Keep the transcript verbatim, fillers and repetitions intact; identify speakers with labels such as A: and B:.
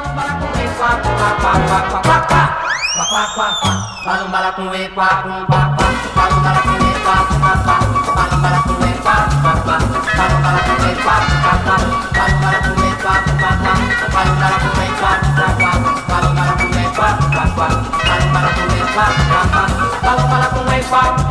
A: Balumbala com e quá com quá quá, balumbala com e quá quá quá, balumbala com e quá quá quá, balumbala com e quá quá quá, balumbala com e quá quá quá, balumbala com e quá quá quá, balumbala com e quá quá quá, balumbala com e quá quá quá, balumbala com e quá